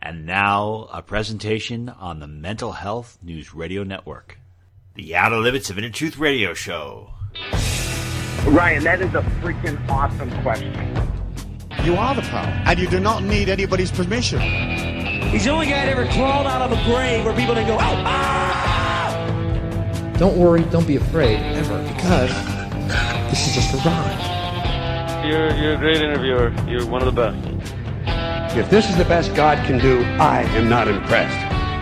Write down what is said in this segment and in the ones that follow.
And now, a presentation on the Mental Health News Radio Network. The Outer Limits of Inner Truth Radio Show. Ryan, that is a freaking awesome question. You are the power, and you do not need anybody's permission. He's the only guy that ever crawled out of a grave where people didn't go, oh, ah! Don't worry, don't be afraid, ever, because this is just a ride. You're a great interviewer. You're one of the best. If this is the best God can do, I am not impressed.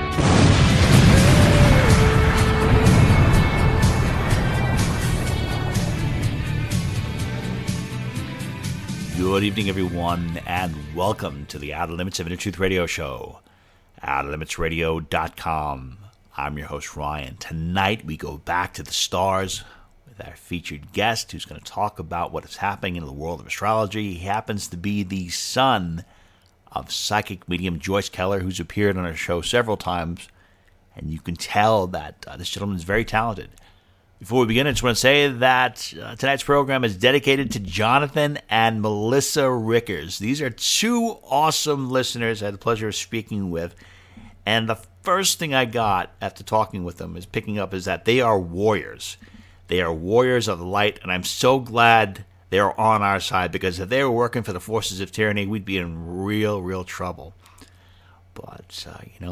Good evening, everyone, and welcome to the Outer Limits of Inner Truth Radio Show, OuterLimitsRadio.com. I'm your host, Ryan. Tonight, we go back to the stars with our featured guest who's going to talk about what is happening in the world of astrology. He happens to be the son of psychic medium Joyce Keller, who's appeared on our show several times, and you can tell that this gentleman is very talented. Before we begin, I just want to say that tonight's program is dedicated to Jonathan and Melissa Rickers. These are two awesome listeners I had the pleasure of speaking with, and the first thing I got after talking with them is that they are warriors. They are warriors of the light, and I'm so glad they're on our side, because if they were working for the forces of tyranny, we'd be in real trouble. But,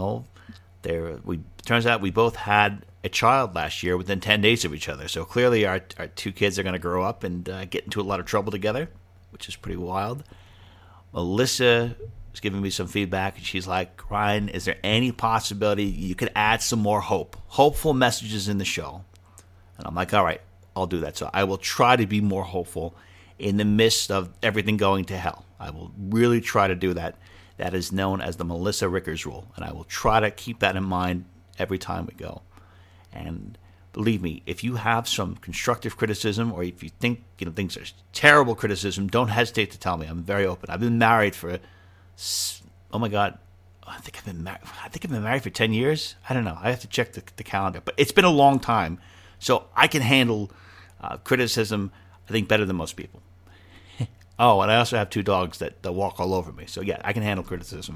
turns out we both had a child last year within 10 days of each other. So clearly our two kids are going to grow up and get into a lot of trouble together, which is pretty wild. Melissa was giving me some feedback, and she's like, Ryan, is there any possibility you could add some more hopeful messages in the show? And I'm like, all right, I'll do that. So I will try to be more hopeful in the midst of everything going to hell. I will really try to do that. That is known as the Melissa Rickers rule, and I will try to keep that in mind every time we go. And believe me, if you have some constructive criticism, or if you think things are terrible criticism, don't hesitate to tell me. I'm very open. I've been married for, oh my God, I think I've been married for 10 years. I don't know. I have to check the calendar, but it's been a long time, so I can handle criticism, I think, better than most people. Oh, and I also have two dogs that walk all over me. So, yeah, I can handle criticism.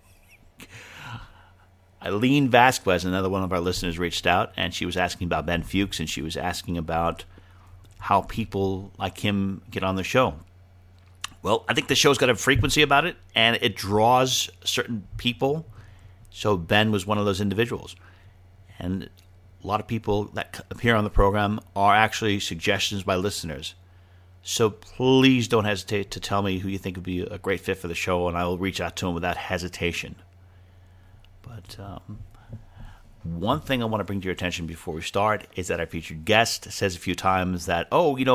Eileen Vasquez, another one of our listeners, reached out, and she was asking about Ben Fuchs, and she was asking about how people like him get on the show. Well, I think the show's got a frequency about it, and it draws certain people. So Ben was one of those individuals. And a lot of people that appear on the program are actually suggestions by listeners. So please don't hesitate to tell me who you think would be a great fit for the show, and I will reach out to him without hesitation. But one thing I want to bring to your attention before we start is that our featured guest says a few times that,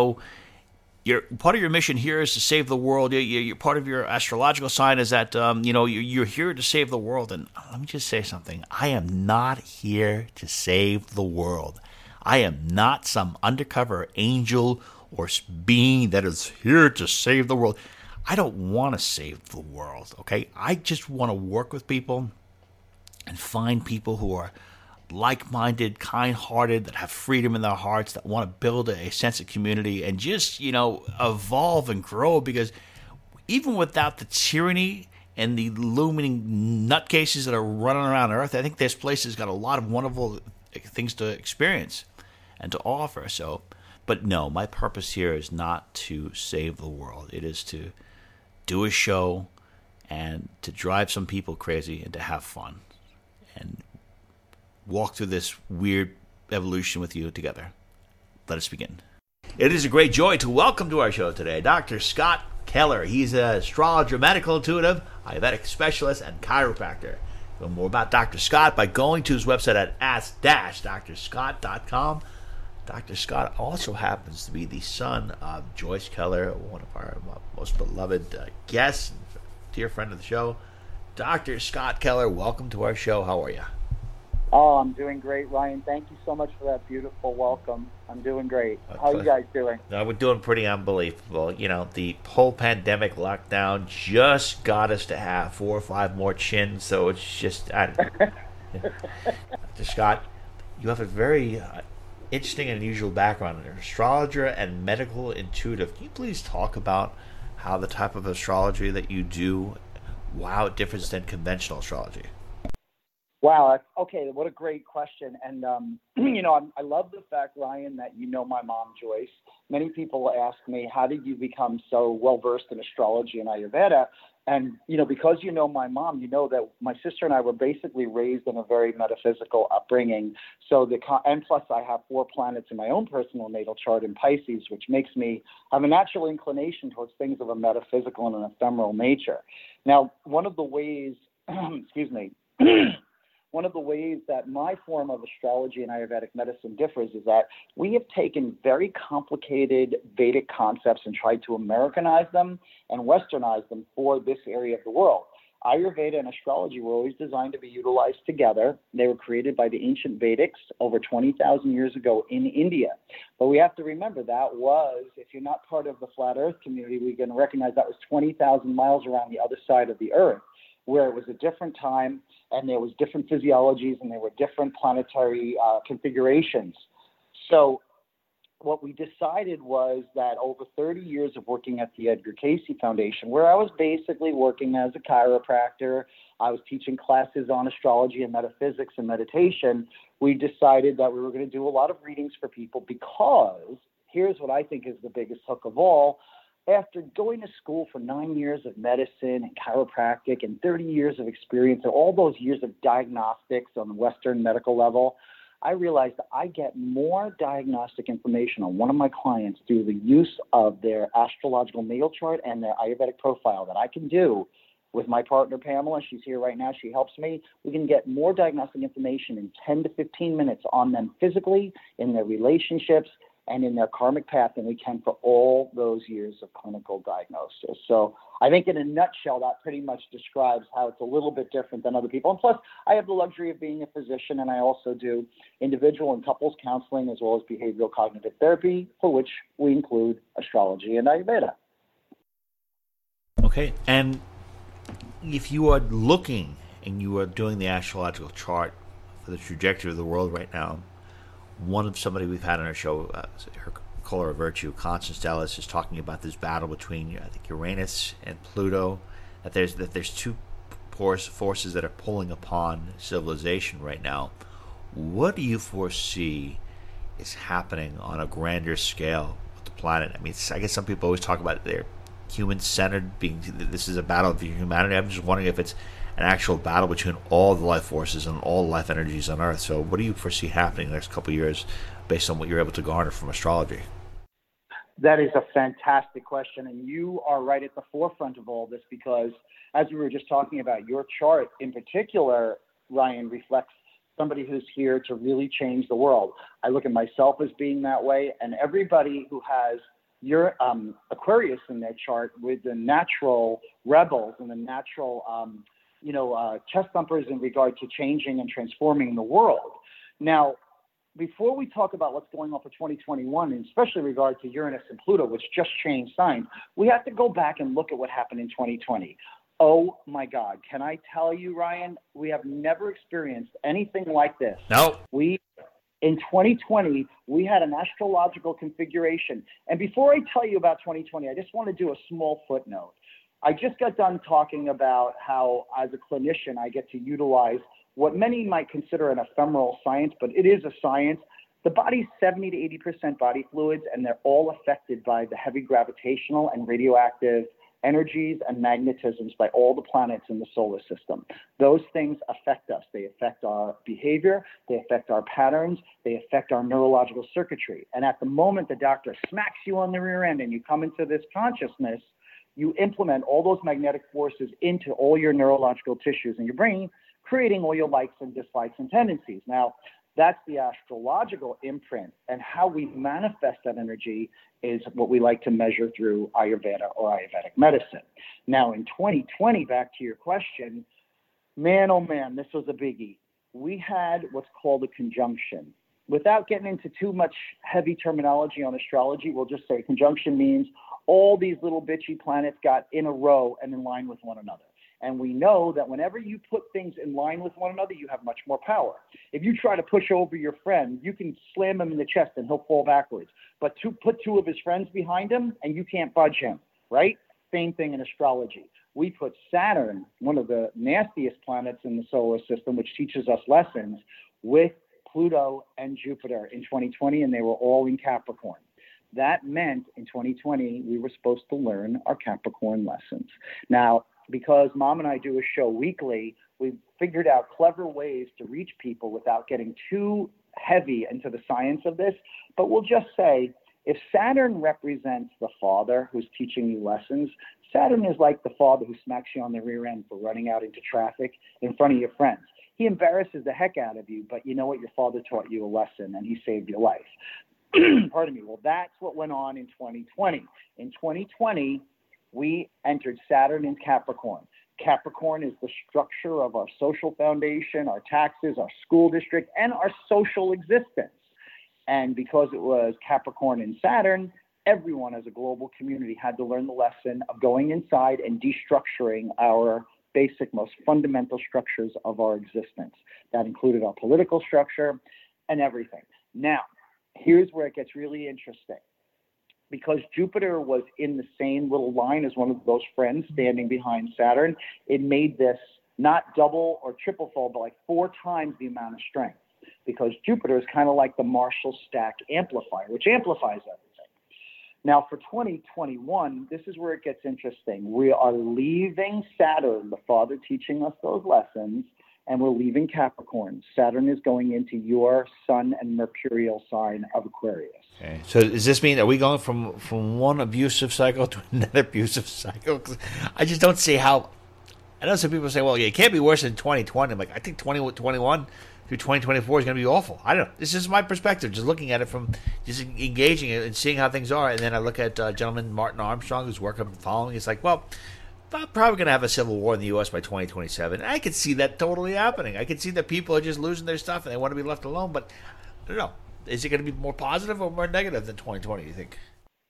your part of your mission here is to save the world. You're part of your astrological sign is that, you're here to save the world. And let me just say something. I am not here to save the world. I am not some undercover angel or being that is here to save the world. I don't want to save the world, okay? I just want to work with people and find people who are like-minded, kind-hearted, that have freedom in their hearts, that want to build a sense of community and just, evolve and grow. Because even without the tyranny and the looming nutcases that are running around Earth, I think this place has got a lot of wonderful things to experience and to offer. So, but no, my purpose here is not to save the world. It is to do a show and to drive some people crazy and to have fun and walk through this weird evolution with you together. Let us begin. It is a great joy to welcome to our show today Dr. Scott Keller. He's an astrologer, medical intuitive, Ayurvedic specialist, and chiropractor. Learn more about Dr. Scott by going to his website at ask-drscott.com. Dr. Scott also happens to be the son of Joyce Keller, one of our most beloved guests, dear friend of the show. Dr. Scott Keller, welcome to our show. How are you? Oh, I'm doing great, Ryan. Thank you so much for that beautiful welcome. I'm doing great. How are you guys doing? We're doing pretty unbelievable. The whole pandemic lockdown just got us to have 4 or 5 more chins, so it's just, I don't know. Dr. Scott, you have a very interesting and unusual background. You're an astrologer and medical intuitive. Can you please talk about how the type of astrology that you do wow difference than conventional astrology? Wow. Okay. What a great question. And, I love the fact, Ryan, that you know my mom, Joyce. Many people ask me, how did you become so well-versed in astrology and Ayurveda? And, because you know my mom, you know that my sister and I were basically raised in a very metaphysical upbringing. And plus I have 4 planets in my own personal natal chart in Pisces, which makes me have a natural inclination towards things of a metaphysical and an ephemeral nature. Now, one of the ways, one of the ways that my form of astrology and Ayurvedic medicine differs is that we have taken very complicated Vedic concepts and tried to Americanize them and Westernize them for this area of the world. Ayurveda and astrology were always designed to be utilized together. They were created by the ancient Vedics over 20,000 years ago in India. But we have to remember that was, if you're not part of the flat earth community, we can recognize that was 20,000 miles around the other side of the earth, where it was a different time and there was different physiologies and there were different planetary configurations. So what we decided was that over 30 years of working at the Edgar Cayce Foundation, where I was basically working as a chiropractor, I was teaching classes on astrology and metaphysics and meditation, we decided that we were going to do a lot of readings for people because here's what I think is the biggest hook of all. After going to school for 9 years of medicine and chiropractic and 30 years of experience and all those years of diagnostics on the Western medical level, I realized that I get more diagnostic information on one of my clients through the use of their astrological natal chart and their Ayurvedic profile that I can do with my partner, Pamela. She's here right now. She helps me. We can get more diagnostic information in 10 to 15 minutes on them physically, in their relationships, and in their karmic path than we can for all those years of clinical diagnosis. So I think in a nutshell, that pretty much describes how it's a little bit different than other people. And plus, I have the luxury of being a physician, and I also do individual and couples counseling as well as behavioral cognitive therapy, for which we include astrology and Ayurveda. Okay, and if you are looking and you are doing the astrological chart for the trajectory of the world right now, one of somebody we've had on our show, her color of virtue, Constance Dallas, is talking about this battle between, I think, Uranus and Pluto. That there's two forces that are pulling upon civilization right now. What do you foresee is happening on a grander scale with the planet? I mean, I guess some people always talk about their human-centered being. This is a battle of humanity. I'm just wondering if it's an actual battle between all the life forces and all life energies on Earth. So what do you foresee happening in the next couple of years based on what you're able to garner from astrology? That is a fantastic question, and you are right at the forefront of all this because, as we were just talking about, your chart in particular, Ryan, reflects somebody who's here to really change the world. I look at myself as being that way, and everybody who has your Aquarius in their chart with the natural rebels and the natural chest thumpers in regard to changing and transforming the world. Now, before we talk about what's going on for 2021, and especially in regard to Uranus and Pluto, which just changed signs, we have to go back and look at what happened in 2020. Oh my God. Can I tell you, Ryan, we have never experienced anything like this. No. In 2020, we had an astrological configuration. And before I tell you about 2020, I just want to do a small footnote. I just got done talking about how, as a clinician, I get to utilize what many might consider an ephemeral science, but it is a science. The body's 70 to 80% body fluids, and they're all affected by the heavy gravitational and radioactive energies and magnetisms by all the planets in the solar system. Those things affect us. They affect our behavior. They affect our patterns. They affect our neurological circuitry. And at the moment the doctor smacks you on the rear end and you come into this consciousness, you implement all those magnetic forces into all your neurological tissues in your brain, creating all your likes and dislikes and tendencies. Now, that's the astrological imprint, and how we manifest that energy is what we like to measure through Ayurveda or Ayurvedic medicine. Now, in 2020, back to your question, man, oh man, this was a biggie. We had what's called a conjunction. Without getting into too much heavy terminology on astrology, we'll just say conjunction means all these little bitchy planets got in a row and in line with one another. And we know that whenever you put things in line with one another, you have much more power. If you try to push over your friend, you can slam him in the chest and he'll fall backwards. But put two of his friends behind him and you can't budge him, right? Same thing in astrology. we put Saturn, one of the nastiest planets in the solar system, which teaches us lessons, with Pluto and Jupiter in 2020, and they were all in Capricorn. That meant in 2020, we were supposed to learn our Capricorn lessons. Now, because Mom and I do a show weekly, we've figured out clever ways to reach people without getting too heavy into the science of this. But we'll just say, if Saturn represents the father who's teaching you lessons, Saturn is like the father who smacks you on the rear end for running out into traffic in front of your friends. He embarrasses the heck out of you, but you know what? Your father taught you a lesson and he saved your life. Pardon me. Well, that's what went on in 2020. In 2020, we entered Saturn in Capricorn. Capricorn is the structure of our social foundation, our taxes, our school district, and our social existence. And because it was Capricorn and Saturn, everyone as a global community had to learn the lesson of going inside and destructuring our basic, most fundamental structures of our existence. That included our political structure and everything. Now, here's where it gets really interesting. Because Jupiter was in the same little line as one of those friends standing behind Saturn, it made this not double or triple fold, but like 4 times the amount of strength. Because Jupiter is kind of like the Marshall stack amplifier, which amplifies everything. Now, for 2021, this is where it gets interesting. We are leaving Saturn, the father teaching us those lessons, and we're leaving Capricorn. Saturn is going into your Sun and Mercurial sign of Aquarius. Okay. So does this mean, are we going from one abusive cycle to another abusive cycle? 'Cause I just don't see how. I know some people say, well, yeah, it can't be worse than 2020. I'm like, I think 2021 through 2024 is going to be awful. I don't know. This is my perspective, just looking at it from just engaging it and seeing how things are. And then I look at gentleman Martin Armstrong, whose work I'm following. It's like, well, I'm probably going to have a civil war in the U.S. by 2027. And I could see that totally happening. I could see that people are just losing their stuff and they want to be left alone. But I don't know. Is it going to be more positive or more negative than 2020, you think?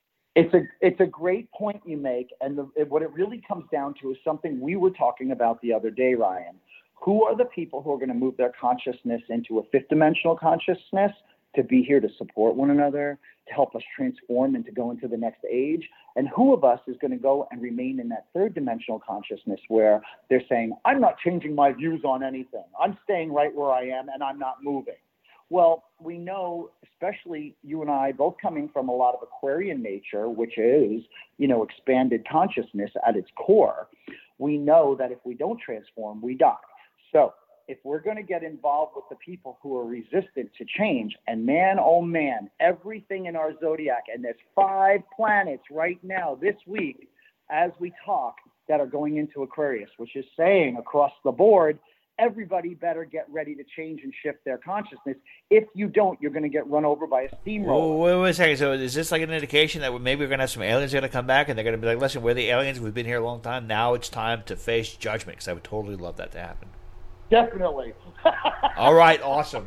It's a great point you make. And what it really comes down to is something we were talking about the other day, Ryan. Who are the people who are going to move their consciousness into a fifth dimensional consciousness to be here to support one another, to help us transform and to go into the next age? And who of us is going to go and remain in that third dimensional consciousness where they're saying, I'm not changing my views on anything. I'm staying right where I am and I'm not moving. Well, we know, especially you and I, both coming from a lot of Aquarian nature, which is, expanded consciousness at its core, we know that if we don't transform, we die. So if we're going to get involved with the people who are resistant to change, and man, oh man, everything in our zodiac, and there's 5 planets right now this week as we talk that are going into Aquarius, which is saying across the board, everybody better get ready to change and shift their consciousness. If you don't, you're going to get run over by a steamroller. Wait a second. So is this like an indication that maybe we're going to have some aliens going to come back and they're going to be like, listen, we're the aliens. We've been here a long time. Now it's time to face judgment, because I would totally love that to happen. Definitely. All right, awesome.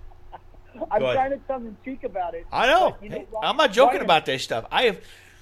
I'm trying to tongue-in-cheek about it. I know. Hey, I'm not joking about this stuff. I'm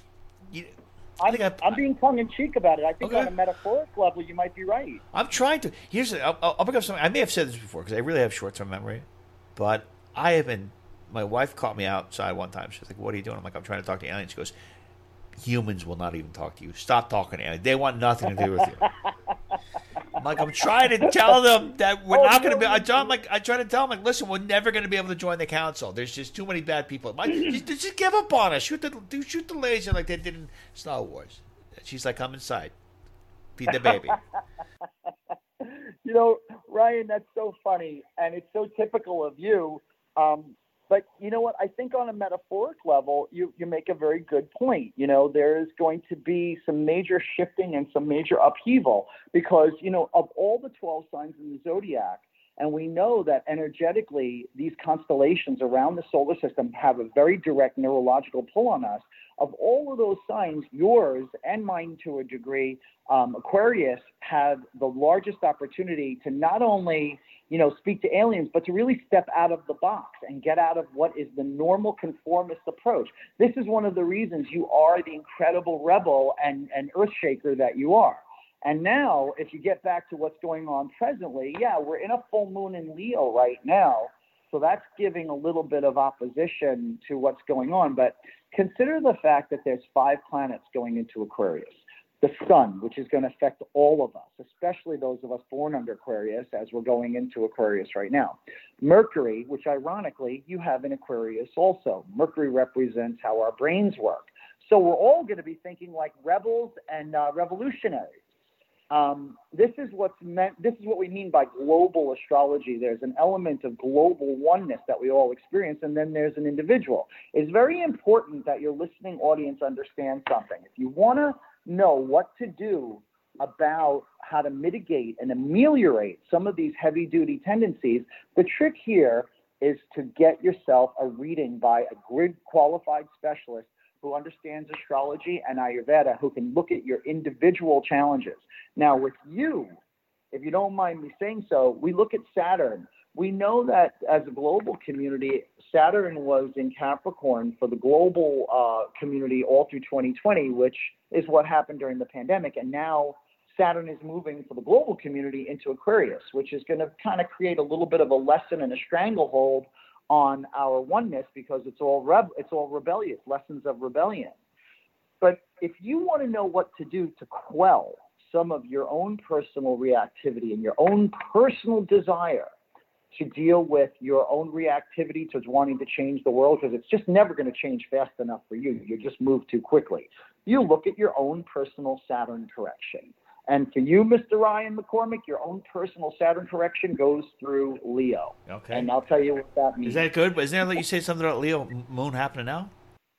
being tongue-in-cheek about it. I think on a metaphoric level, you might be right. I'm trying to. I'll bring up something. I may have said this before because I really have short-term memory. But I have been. My wife caught me outside one time. She's like, "What are you doing?" I'm like, "I'm trying to talk to aliens." She goes, "Humans will not even talk to you. Stop talking to aliens. They want nothing to do with you." I'm like, I'm trying to tell them that we're not going to be. I try to tell them, like, listen, we're never going to be able to join the council. There's just too many bad people. Just give up on us. Shoot the laser like they did in Star Wars. She's like, come inside, feed the baby. Ryan, that's so funny, and it's so typical of you. But you know what? I think on a metaphoric level, you make a very good point. There is going to be some major shifting and some major upheaval because, of all the 12 signs in the zodiac, and we know that energetically these constellations around the solar system have a very direct neurological pull on us. Of all of those signs, yours and mine to a degree, Aquarius have the largest opportunity to not only speak to aliens, but to really step out of the box and get out of what is the normal conformist approach. This is one of the reasons you are the incredible rebel and earthshaker that you are. And now, if you get back to what's going on presently, we're in a full moon in Leo right now. So that's giving a little bit of opposition to what's going on. But consider the fact that there's 5 planets going into Aquarius. the sun, which is going to affect all of us, especially those of us born under Aquarius, as we're going into Aquarius right now. Mercury, which ironically you have in Aquarius also. Mercury represents how our brains work. So we're all going to be thinking like rebels and revolutionaries. This is what we mean by global astrology. There's an element of global oneness that we all experience, and then there's an individual. It's very important that your listening audience understand something. If you want to know what to do about how to mitigate and ameliorate some of these heavy-duty tendencies, the trick here is to get yourself a reading by a grid-qualified specialist who understands astrology and Ayurveda, who can look at your individual challenges. Now, with you, if you don't mind me saying so, we look at Saturn. We know that as a global community, Saturn was in Capricorn for the global community all through 2020, which is what happened during the pandemic. And now Saturn is moving for the global community into Aquarius, which is going to kind of create a little bit of a lesson and a stranglehold on our oneness, because it's all rebellious, lessons of rebellion. But if you want to know what to do to quell some of your own personal reactivity and your own personal desire to deal with your own reactivity towards wanting to change the world, because it's just never going to change fast enough for you. You just move too quickly. You look at your own personal Saturn correction. And for you, Mr. Ryan McCormick, your own personal Saturn correction goes through Leo. Okay. And I'll tell you what that means. Is that good? Isn't that you say something about Leo moon happening now?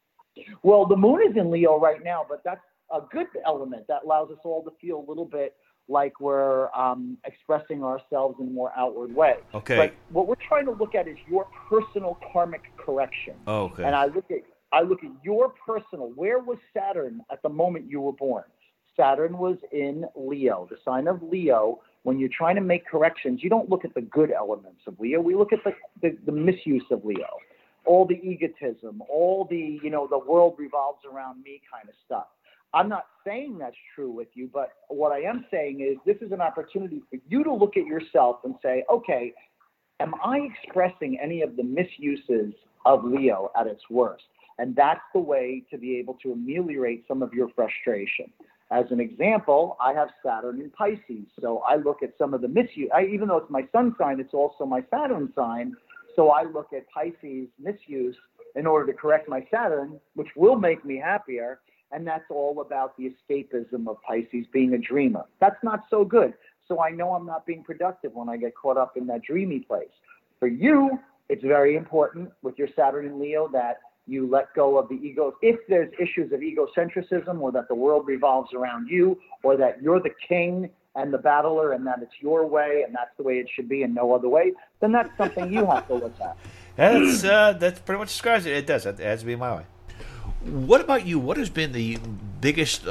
Well, the moon is in Leo right now, but that's a good element that allows us all to feel a little bit like we're expressing ourselves in a more outward way. Okay. But what we're trying to look at is your personal karmic correction. Oh, okay. And I look at your personal. Where was Saturn at the moment you were born? Saturn was in Leo, the sign of Leo. When you're trying to make corrections, you don't look at the good elements of Leo. We look at the misuse of Leo, all the egotism, all the, the world revolves around me kind of stuff. I'm not saying that's true with you, but what I am saying is this is an opportunity for you to look at yourself and say, okay, am I expressing any of the misuses of Leo at its worst? And that's the way to be able to ameliorate some of your frustration. As an example, I have Saturn in Pisces, so I look at some of the misuse. Even though it's my sun sign, it's also my Saturn sign, so I look at Pisces misuse in order to correct my Saturn, which will make me happier, and that's all about the escapism of Pisces, being a dreamer. That's not so good, so I know I'm not being productive when I get caught up in that dreamy place. For you, it's very important with your Saturn in Leo that you let go of the ego. If there's issues of egocentrism, or that the world revolves around you, or that you're the king and the battler and that it's your way and that's the way it should be and no other way, then that's something you have to look at. That's pretty much describes it. It does. It has to be my way. What about you? What has been the biggest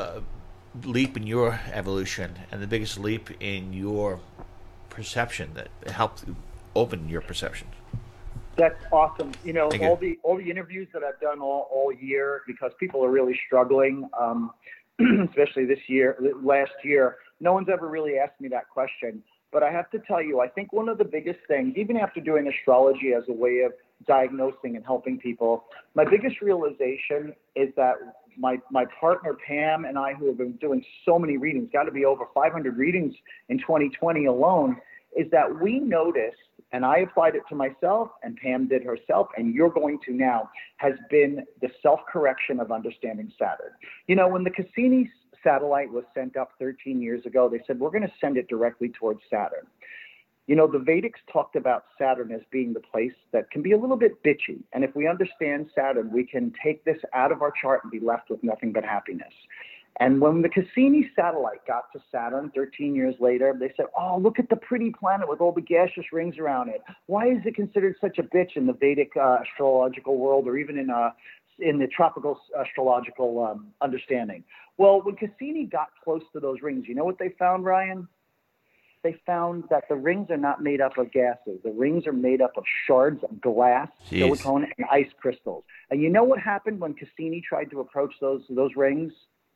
leap in your evolution and the biggest leap in your perception that helped open your perception? That's awesome. All the interviews that I've done all year, because people are really struggling, especially last year, no one's ever really asked me that question. But I have to tell you, I think one of the biggest things, even after doing astrology as a way of diagnosing and helping people, my biggest realization is that my partner Pam and I, who have been doing so many readings, got to be over 500 readings in 2020 alone, is that we noticed, and I applied it to myself, and Pam did herself, and you're going to now, has been the self-correction of understanding Saturn. When the Cassini satellite was sent up 13 years ago, they said, we're going to send it directly towards Saturn. The Vedics talked about Saturn as being the place that can be a little bit bitchy. And if we understand Saturn, we can take this out of our chart and be left with nothing but happiness. And when the Cassini satellite got to Saturn 13 years later, they said, oh, look at the pretty planet with all the gaseous rings around it. Why is it considered such a bitch in the Vedic astrological world, or even in the tropical astrological understanding? Well, when Cassini got close to those rings, you know what they found, Ryan? They found that the rings are not made up of gases. The rings are made up of shards of glass, silicone, and ice crystals. And you know what happened when Cassini tried to approach those rings?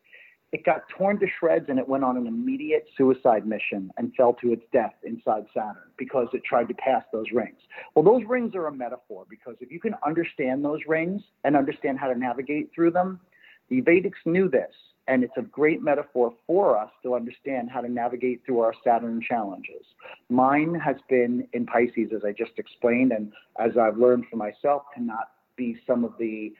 It got torn to shreds, and it went on an immediate suicide mission and fell to its death inside Saturn because it tried to pass those rings. Well, those rings are a metaphor, because if you can understand those rings and understand how to navigate through them, the Vedics knew this. And it's a great metaphor for us to understand how to navigate through our Saturn challenges. Mine has been in Pisces, as I just explained, and as I've learned for myself, to not be some of the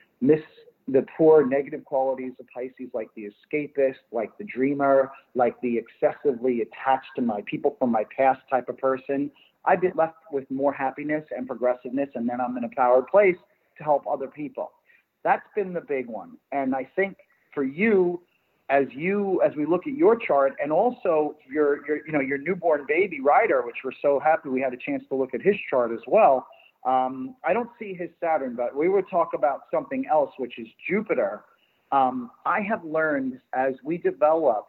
poor negative qualities of Pisces, like the escapist, like the dreamer, like the excessively attached to my people from my past type of person. I've been left with more happiness and progressiveness, and then I'm in a powered place to help other people. That's been the big one. And I think for you, as we look at your chart, and also your newborn baby Ryder, which we're so happy we had a chance to look at his chart as well. I don't see his Saturn, but we would talk about something else, which is Jupiter. I have learned as we developed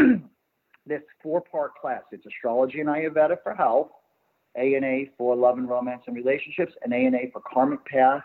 this 4-part class. It's Astrology and Ayurveda for health, A&A for love and romance and relationships, and A&A for karmic path,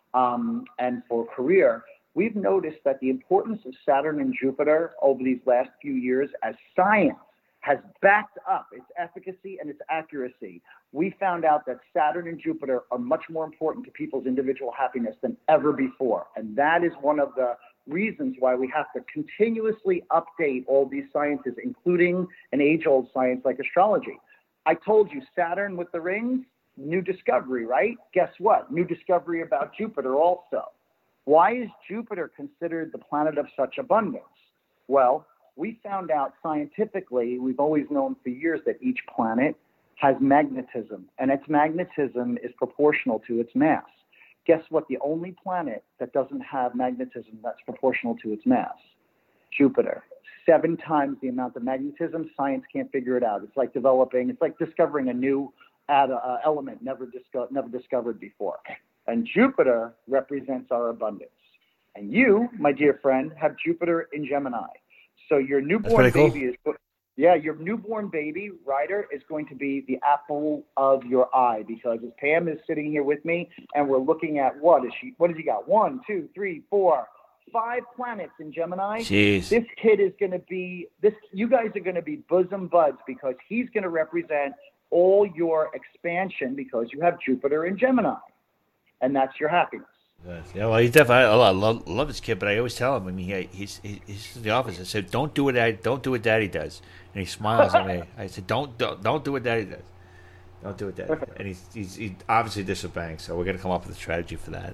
and for career. We've noticed that the importance of Saturn and Jupiter over these last few years, as science has backed up its efficacy and its accuracy, we found out that Saturn and Jupiter are much more important to people's individual happiness than ever before. And that is one of the reasons why we have to continuously update all these sciences, including an age-old science like astrology. I told you, Saturn with the rings, new discovery, right? Guess what? New discovery about Jupiter also. Why is Jupiter considered the planet of such abundance? Well, we found out scientifically, we've always known for years that each planet has magnetism, and its magnetism is proportional to its mass. Guess what? The only planet that doesn't have magnetism that's proportional to its mass? Jupiter. 7 times the amount of magnetism. Science can't figure it out. It's like discovering a new element never discovered before. And Jupiter represents our abundance. And you, my dear friend, have Jupiter in Gemini. So your newborn baby your newborn baby, Ryder, is going to be the apple of your eye, because as Pam is sitting here with me and we're looking at what has he got? 1, 2, 3, 4, 5 planets in Gemini. Jeez. This kid is going to be you guys are going to be bosom buds, because he's going to represent all your expansion, because you have Jupiter in Gemini, and that's your happiness. Yeah, well, he's definitely. I love this kid, but I always tell him. I mean, he's in the office. I said, "Don't do what Daddy does," and he smiles at me. I said, "Don't do what Daddy does. Don't do what Daddy does." And he's obviously disobeying. So we're going to come up with a strategy for that.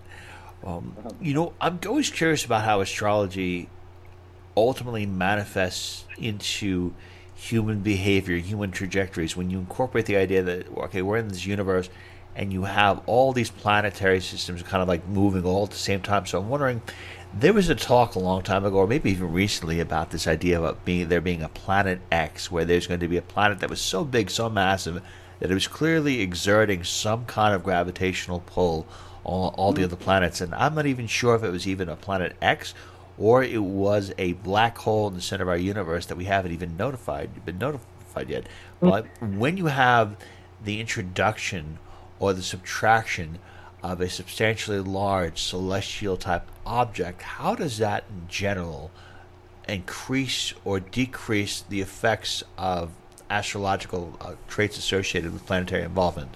I'm always curious about how astrology ultimately manifests into human behavior, human trajectories. When you incorporate the idea that we're in this universe, and you have all these planetary systems kind of like moving all at the same time. So I'm wondering, there was a talk a long time ago, or maybe even recently, about this idea of there being a planet X, where there's going to be a planet that was so big, so massive, that it was clearly exerting some kind of gravitational pull on all the other planets. And I'm not even sure if it was even a planet X, or it was a black hole in the center of our universe that we haven't even been notified yet. But when you have the introduction or the subtraction of a substantially large celestial type object, how does that in general increase or decrease the effects of astrological traits associated with planetary involvement?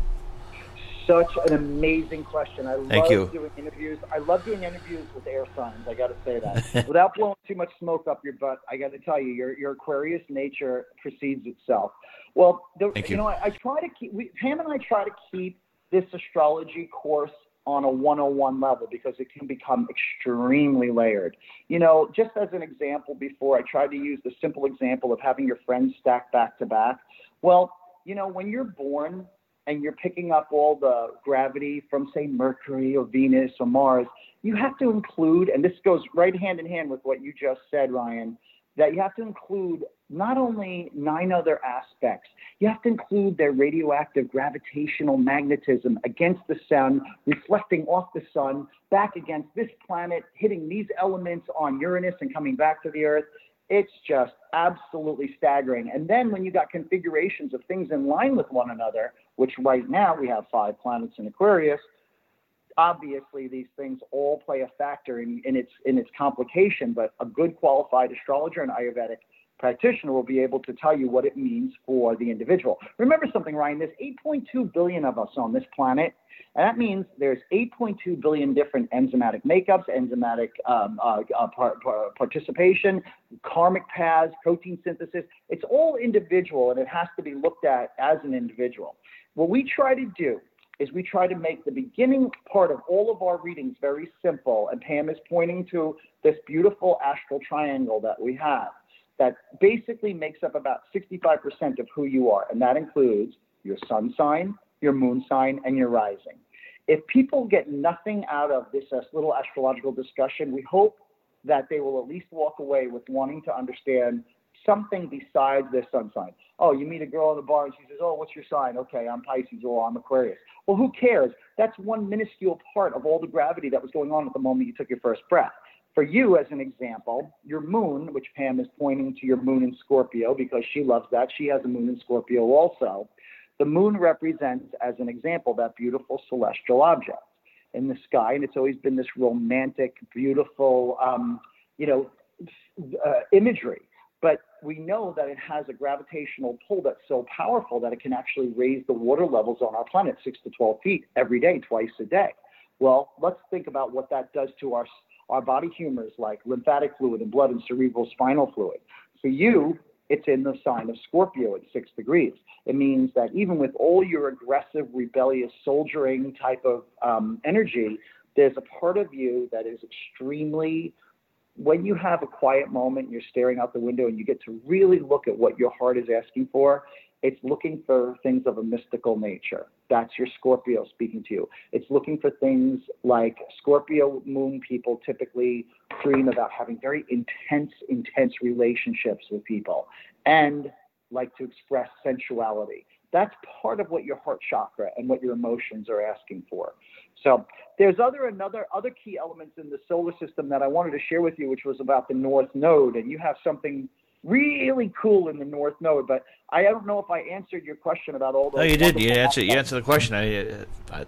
Such an amazing question. I love doing interviews. I love doing interviews with air signs. I got to say that. Without blowing too much smoke up your butt, I got to tell you, your Aquarius nature precedes itself. Well, I try to keep. Pam and I try to keep this astrology course on a 101 level, because it can become extremely layered. Just as an example, before I tried to use the simple example of having your friends stacked back to back. Well, when you're born and you're picking up all the gravity from, say, Mercury or Venus or Mars, you have to include, and this goes right hand in hand with what you just said, Ryan, that you have to include not only 9 other aspects, you have to include their radioactive gravitational magnetism against the sun, reflecting off the sun, back against this planet, hitting these elements on Uranus and coming back to the Earth. It's just absolutely staggering. And then when you got configurations of things in line with one another, which right now we have 5 planets in Aquarius, obviously these things all play a factor in its complication, but a good qualified astrologer and Ayurvedic practitioner will be able to tell you what it means for the individual. Remember something, Ryan, there's 8.2 billion of us on this planet, and that means there's 8.2 billion different enzymatic makeups, enzymatic participation, karmic paths, protein synthesis. It's all individual, and it has to be looked at as an individual. What we try to do is we try to make the beginning part of all of our readings very simple, and Pam is pointing to this beautiful astral triangle that we have that basically makes up about 65% of who you are, and that includes your sun sign, your moon sign, and your rising. If people get nothing out of this little astrological discussion, we hope that they will at least walk away with wanting to understand something besides their sun sign. Oh, you meet a girl in the bar and she says, oh, what's your sign? Okay, I'm Pisces, or I'm Aquarius. Well, who cares? That's one minuscule part of all the gravity that was going on at the moment you took your first breath. For you, as an example, your moon, which Pam is pointing to your moon in Scorpio because she loves that. She has a moon in Scorpio also. The moon represents, as an example, that beautiful celestial object in the sky, and it's always been this romantic, beautiful, imagery. But we know that it has a gravitational pull that's so powerful that it can actually raise the water levels on our planet 6 to 12 feet every day, twice a day. Well, let's think about what that does to our body humors like lymphatic fluid and blood and cerebral spinal fluid. For you, it's in the sign of Scorpio at 6 degrees. It means that even with all your aggressive, rebellious, soldiering type of energy, there's a part of you that is extremely, when you have a quiet moment, you're staring out the window and you get to really look at what your heart is asking for, it's looking for things of a mystical nature. That's your Scorpio speaking to you. It's looking for things like Scorpio moon people typically dream about having very intense relationships with people and like to express sensuality. That's part of what your heart chakra and what your emotions are asking for. So there's other key elements in the solar system that I wanted to share with you, which was about the North Node. And you have something really cool in the North Node, but I don't know if I answered your question about all those. No, you did. You answered the question. I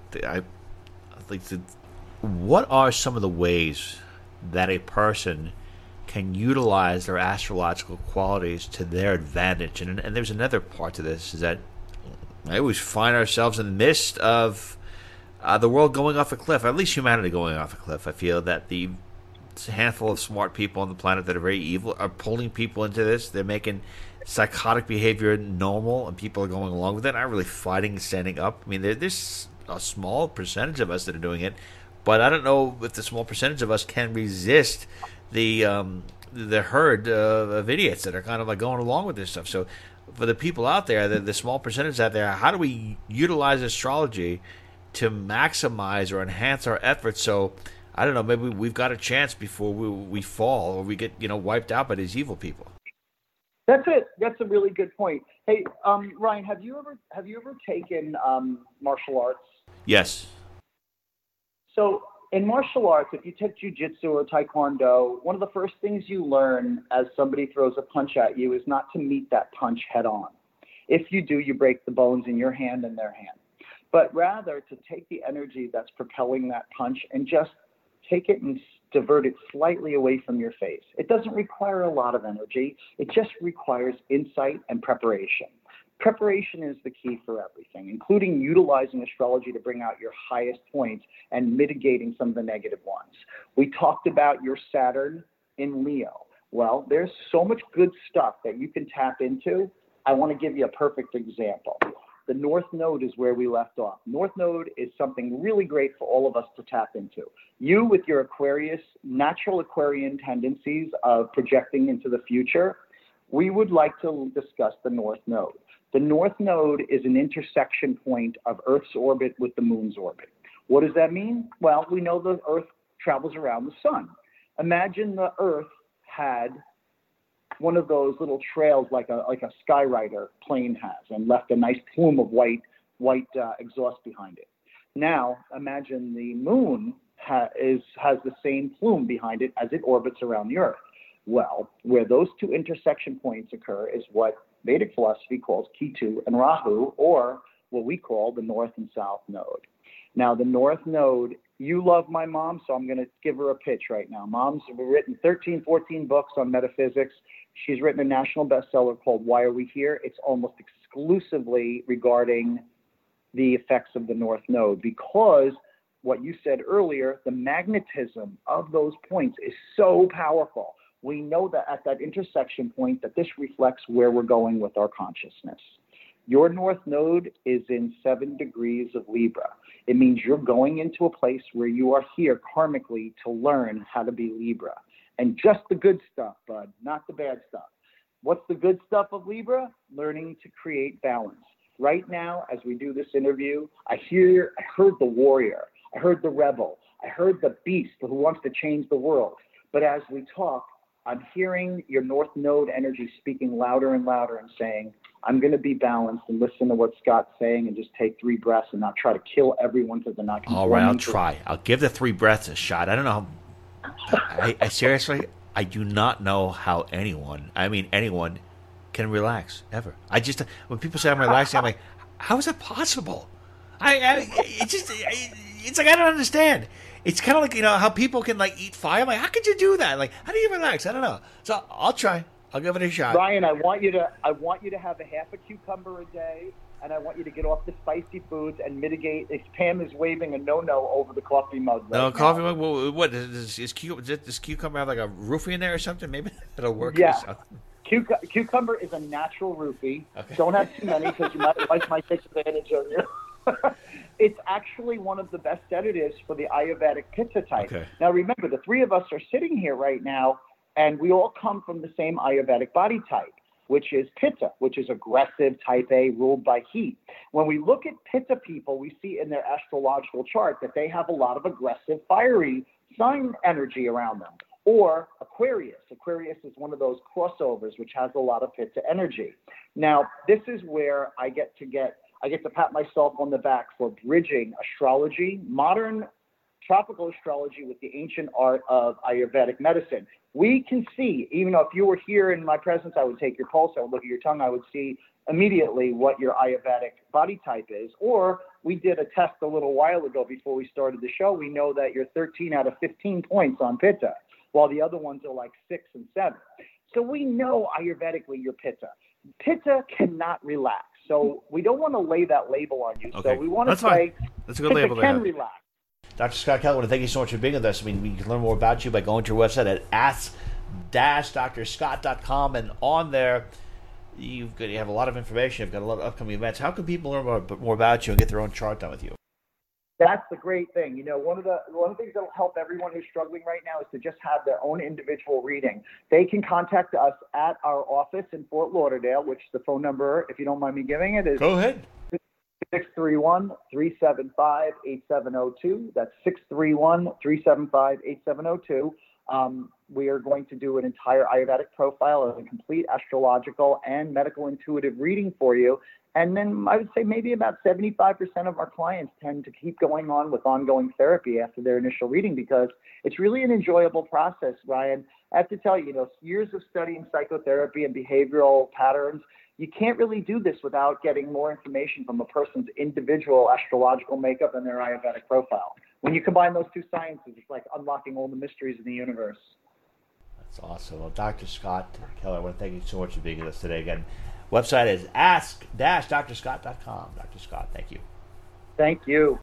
think that what are some of the ways that a person can utilize their astrological qualities to their advantage? And there's another part to this, is that I always find ourselves in the midst of the world going off a cliff, at least humanity going off a cliff. I feel that the handful of smart people on the planet that are very evil are pulling people into this. They're making psychotic behavior normal, and people are going along with it, not really fighting and standing up. I mean, there's a small percentage of us that are doing it, but I don't know if the small percentage of us can resist the herd of idiots that are kind of like going along with this stuff. So for the people out there, the small percentage out there, how do we utilize astrology to maximize or enhance our efforts? So I don't know, maybe we've got a chance before we fall or we get wiped out by these evil people. That's it. That's a really good point. Hey, Ryan, have you ever taken martial arts? Yes. So in martial arts, if you take jiu-jitsu or taekwondo, one of the first things you learn as somebody throws a punch at you is not to meet that punch head on. If you do, you break the bones in your hand and their hand. But rather to take the energy that's propelling that punch and just take it and divert it slightly away from your face. It doesn't require a lot of energy. It just requires insight and preparation. Preparation is the key for everything, including utilizing astrology to bring out your highest points and mitigating some of the negative ones. We talked about your Saturn in Leo. Well, there's so much good stuff that you can tap into. I want to give you a perfect example. The North Node is where we left off. North Node is something really great for all of us to tap into. You, with your Aquarius, natural Aquarian tendencies of projecting into the future, we would like to discuss the North Node. The North Node is an intersection point of Earth's orbit with the Moon's orbit. What does that mean? Well, we know the Earth travels around the Sun. Imagine the Earth had one of those little trails like a Skyrider plane has, and left a nice plume of white exhaust behind it. Now imagine the Moon has the same plume behind it as it orbits around the Earth. Well, where those two intersection points occur is what Vedic philosophy calls Ketu and Rahu, or what we call the North and South Node. Now, the North Node You love my mom, so I'm going to give her a pitch right now. Mom's written 13, 14 books on metaphysics. She's written a national bestseller called Why Are We Here? It's almost exclusively regarding the effects of the North Node, because what you said earlier, the magnetism of those points is so powerful. We know that at that intersection point that this reflects where we're going with our consciousness. Your North Node is in 7 degrees of Libra. It means you're going into a place where you are here karmically to learn how to be Libra. And just the good stuff, bud, not the bad stuff. What's the good stuff of Libra? Learning to create balance. Right now, as we do this interview, I heard the warrior, I heard the rebel, I heard the beast who wants to change the world. But as we talk, I'm hearing your North Node energy speaking louder and louder and saying, I'm going to be balanced and listen to what Scott's saying and just take 3 breaths and not try to kill everyone because they're not conforming. All right, I'll try. I'll give the 3 breaths a shot. I don't know. I seriously, I do not know how anyone can relax ever. When people say I'm relaxing, I'm like, how is that possible? It's like I don't understand. It's kind of like, how people can like eat fire. I'm like, how could you do that? Like, how do you relax? I don't know. So I'll try. I'll give it a shot. Ryan, I want you to have a half a cucumber a day, and I want you to get off the spicy foods and mitigate. Pam is waving a no over the coffee mug. Coffee mug. Well, what does cucumber have like a roofie in there or something? Maybe it'll work. Yeah. Cucumber is a natural roofie. Okay. Don't have too many because your wife might take advantage of you. It's actually one of the best sedatives for the Ayurvedic Pitta type. Okay. Now remember, the 3 of us are sitting here right now, and we all come from the same Ayurvedic body type, which is Pitta, which is aggressive, type A, ruled by heat. When we look at Pitta people, we see in their astrological chart that they have a lot of aggressive, fiery sign energy around them. Or Aquarius. Aquarius is one of those crossovers, which has a lot of Pitta energy. Now, this is where I get to pat myself on the back for bridging astrology, modern tropical astrology, with the ancient art of Ayurvedic medicine. We can see, even though if you were here in my presence, I would take your pulse, I would look at your tongue, I would see immediately what your Ayurvedic body type is. Or we did a test a little while ago before we started the show. We know that you're 13 out of 15 points on Pitta, while the other ones are like 6 and 7. So we know Ayurvedically you're Pitta. Pitta cannot relax. So we don't want to lay that label on you. Okay. So we want to say that's a good label can relax. Dr. Scott Keller, I want to thank you so much for being with us. I mean, we can learn more about you by going to your website at ask-drscott.com, and on there you have a lot of information. You've got a lot of upcoming events. How can people learn more about you and get their own chart done with you? That's the great thing. One of the things that will help everyone who's struggling right now is to just have their own individual reading. They can contact us at our office in Fort Lauderdale, which the phone number, if you don't mind me giving it, is go ahead. 631-375-8702. That's 631-375-8702. We are going to do an entire Ayurvedic profile of a complete astrological and medical intuitive reading for you. And then I would say maybe about 75% of our clients tend to keep going on with ongoing therapy after their initial reading, because it's really an enjoyable process, Ryan. I have to tell you, years of studying psychotherapy and behavioral patterns, you can't really do this without getting more information from a person's individual astrological makeup and their Ayurvedic profile. When you combine those 2 sciences, it's like unlocking all the mysteries of the universe. That's awesome. Well, Dr. Scott Keller, I want to thank you so much for being with us today. Again, website is ask-drscott.com. Dr. Scott, thank you. Thank you.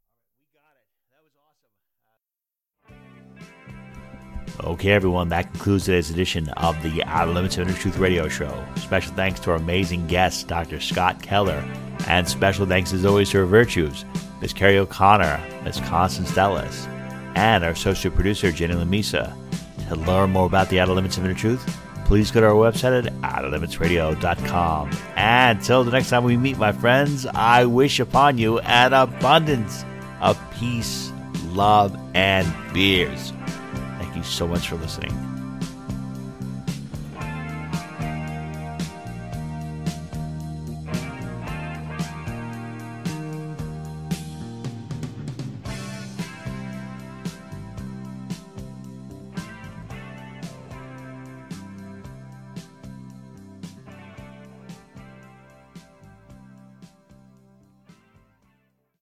Okay, everyone, that concludes today's edition of the Outer Limits of Inner Truth radio show. Special thanks to our amazing guest, Dr. Scott Keller, and special thanks as always to our virtues, Ms. Carrie O'Connor, Ms. Constance Dellis, and our associate producer, Jenny Lamisa. To learn more about the Outer Limits of Inner Truth, please go to our website at outerlimitsradio.com. And until the next time we meet, my friends, I wish upon you an abundance of peace, love, and beers. Thank you so much for listening.